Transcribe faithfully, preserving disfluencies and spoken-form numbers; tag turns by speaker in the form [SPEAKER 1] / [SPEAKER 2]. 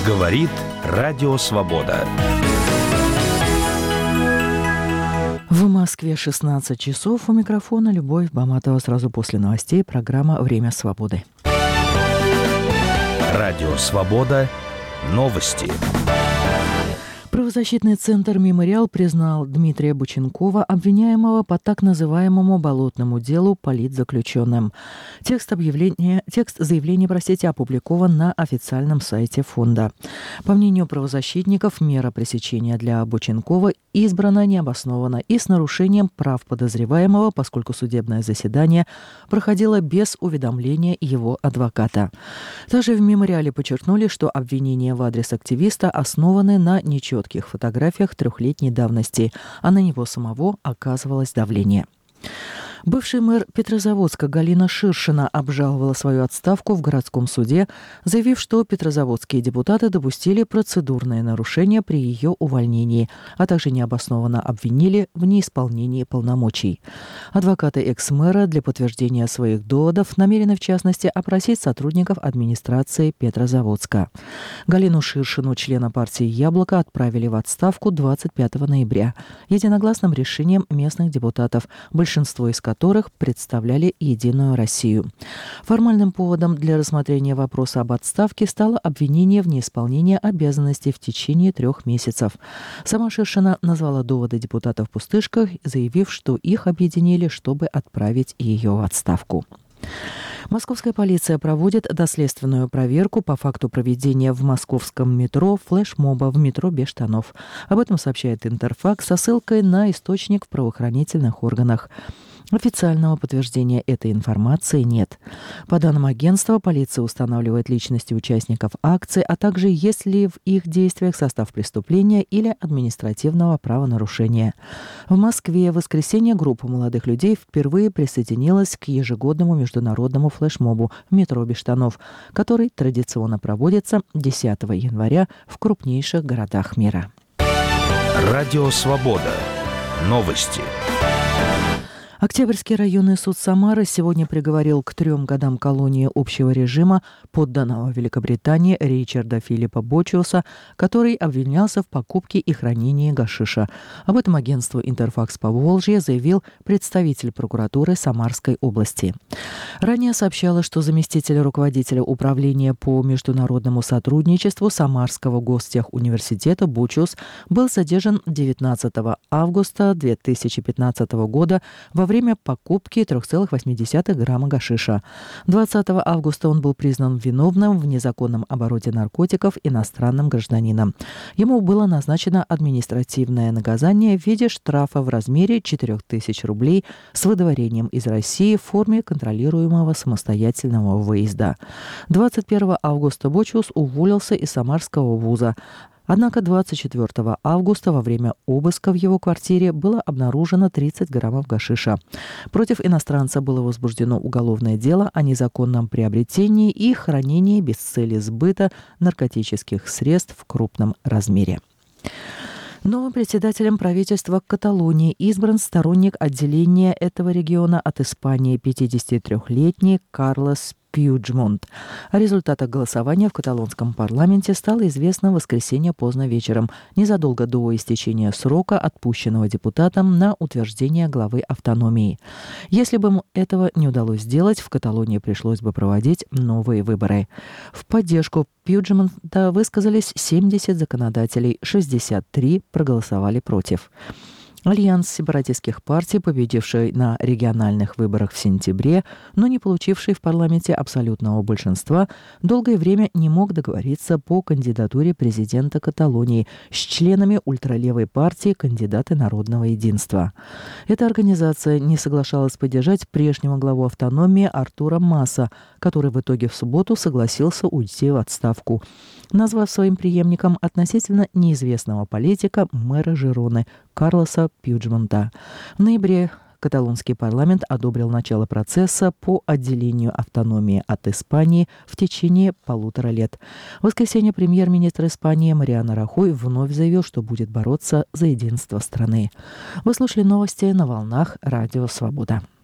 [SPEAKER 1] Говорит Радио Свобода.
[SPEAKER 2] В Москве шестнадцать часов. У микрофона Любовь Баматова. Сразу после новостей программа «Время свободы».
[SPEAKER 1] Радио Свобода. Новости.
[SPEAKER 2] Правозащитный центр «Мемориал» признал Дмитрия Боченкова обвиняемого по так называемому болотному делу политзаключенным. Текст объявления, текст заявления, простите, опубликован на официальном сайте фонда. По мнению правозащитников, мера пресечения для Боченкова избрана необоснованно и с нарушением прав подозреваемого, поскольку судебное заседание проходило без уведомления его адвоката. Также в «Мемориале» подчеркнули, что обвинения в адрес активиста основаны на нечетких фотографиях трехлетней давности, а на него самого оказывалось давление. Бывший мэр Петрозаводска Галина Ширшина обжаловала свою отставку в городском суде, заявив, что петрозаводские депутаты допустили процедурные нарушения при ее увольнении, а также необоснованно обвинили в неисполнении полномочий. Адвокаты экс-мэра для подтверждения своих доводов намерены, в частности, опросить сотрудников администрации Петрозаводска. Галину Ширшину, члена партии «Яблоко», отправили в отставку двадцать пятого ноября единогласным решением местных депутатов, большинство из которых которых представляли «Единую Россию». Формальным поводом для рассмотрения вопроса об отставке стало обвинение в неисполнении обязанностей в течение трех месяцев. Сама Ширшина назвала доводы депутатов пустышкой, заявив, что их объединили, чтобы отправить ее в отставку. Московская полиция проводит доследственную проверку по факту проведения в московском метро флешмоба в метро без штанов. Об этом сообщает Интерфакс со ссылкой на источник в правоохранительных органах. Официального подтверждения этой информации нет. По данным агентства, полиция устанавливает личности участников акции, а также есть ли в их действиях состав преступления или административного правонарушения. В Москве в воскресенье группа молодых людей впервые присоединилась к ежегодному международному флешмобу «Метро без штанов», который традиционно проводится десятого января в крупнейших городах мира.
[SPEAKER 1] Радио Свобода. Новости.
[SPEAKER 2] Октябрьский районный суд Самары сегодня приговорил к трем годам колонии общего режима подданного Великобритании Ричарда Филиппа Бочиуса, который обвинялся в покупке и хранении гашиша. Об этом агентству «Интерфакс Поволжье» заявил представитель прокуратуры Самарской области. Ранее сообщалось, что заместитель руководителя управления по международному сотрудничеству Самарского гостехуниверситета Бочиус был задержан девятнадцатого августа две тысячи пятнадцатого года во время покупки три целых восемь десятых грамма гашиша. двадцатого августа он был признан виновным в незаконном обороте наркотиков иностранным гражданином. Ему было назначено административное наказание в виде штрафа в размере четыре тысячи рублей с выдворением из России в форме контролируемого самостоятельного выезда. двадцать первого августа Бочиус уволился из Самарского вуза. Однако двадцать четвёртого августа во время обыска в его квартире было обнаружено тридцать граммов гашиша. Против иностранца было возбуждено уголовное дело о незаконном приобретении и хранении без цели сбыта наркотических средств в крупном размере. Новым председателем правительства Каталонии избран сторонник отделения этого региона от Испании пятидесятитрёхлетний Карлос Пьюджмонт. О результатах голосования в каталонском парламенте стало известно в воскресенье поздно вечером, незадолго до истечения срока, отпущенного депутатам на утверждение главы автономии. Если бы ему этого не удалось сделать, в Каталонии пришлось бы проводить новые выборы. В поддержку Пьюджмонта высказались семьдесят законодателей, шестьдесят три проголосовали против. Альянс сепаратистских партий, победивший на региональных выборах в сентябре, но не получивший в парламенте абсолютного большинства, долгое время не мог договориться по кандидатуре президента Каталонии с членами ультралевой партии «Кандидаты народного единства». Эта организация не соглашалась поддержать прежнего главу автономии Артура Маса, который в итоге в субботу согласился уйти в отставку, назвав своим преемником относительно неизвестного политика мэра Жироны Карлоса Пьюджмонта. В ноябре каталонский парламент одобрил начало процесса по отделению автономии от Испании в течение полутора лет. В воскресенье премьер-министр Испании Мариано Рахой вновь заявил, что будет бороться за единство страны. Вы слушали новости на волнах Радио Свобода.